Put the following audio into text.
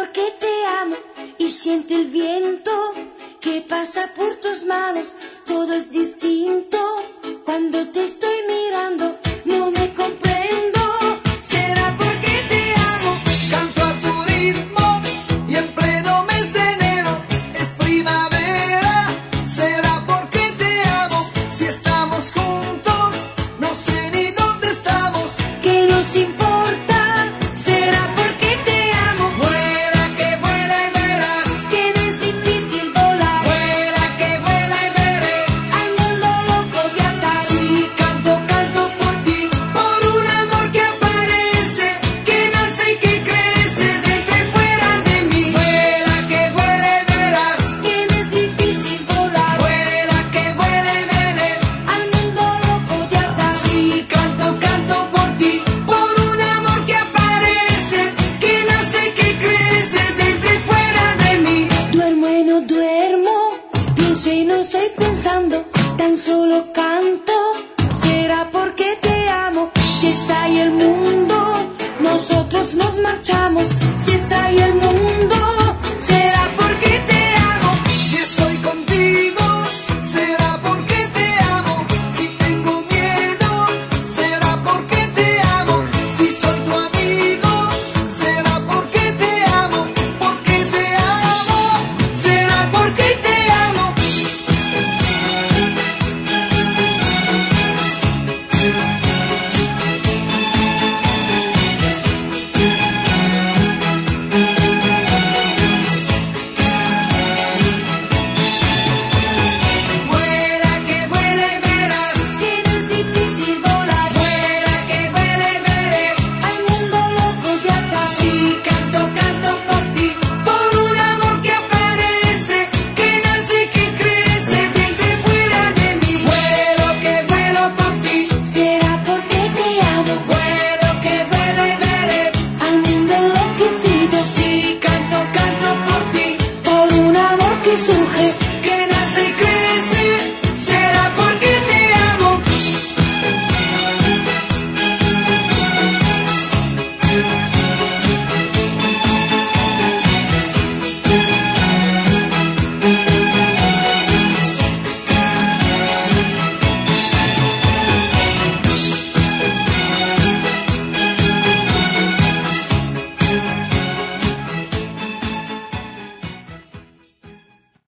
porque te amo y siente el viento que pasa por tus manos. Todo es distinto cuando te estoy mirando. No me comprendo, será porque te amo. Canto a tu ritmo y en pleno mes de enero es primavera. Será porque te amo. Si estamos juntos, no sé ni dónde estamos. ¿Qué nos importa? Será porque te amo. Vuela que vuela y verás. Que no es difícil volar. Vuela que vuela y veré. Al mundo loco de atar. Si canto, canto por ti, por un amor que aparece, que nace y que crece dentro y fuera de mí. Vuela que vuela y verás. Que no es difícil volar. Vuela que vuela y veré. Al mundo loco de atar. Si canto, canto por ti, por un amor que aparece, que nace y que crece dentro y fuera de mí. Duermo y no duermo, pienso y no estoy pensando, tan solo canto. Será porque te amo. Si está ahí el mundo, nosotros nos marchamos. Si está ahí el mundo, será porque te amo. Si estoy contigo, será porque te amo. Si tengo miedo, será porque te amo. Si soy tu amigo, será porque te amo. Porque te amo, será porque te amo. Vuela que vuela y verás. Que no es difícil volar. Vuela que vuela y veré. Al mundo loco de atar. Si canto, canto por ti, por un amor que aparece, que nace y que crece dentro y fuera de mí. Vuelo que vuelo por ti, Será porque te amo.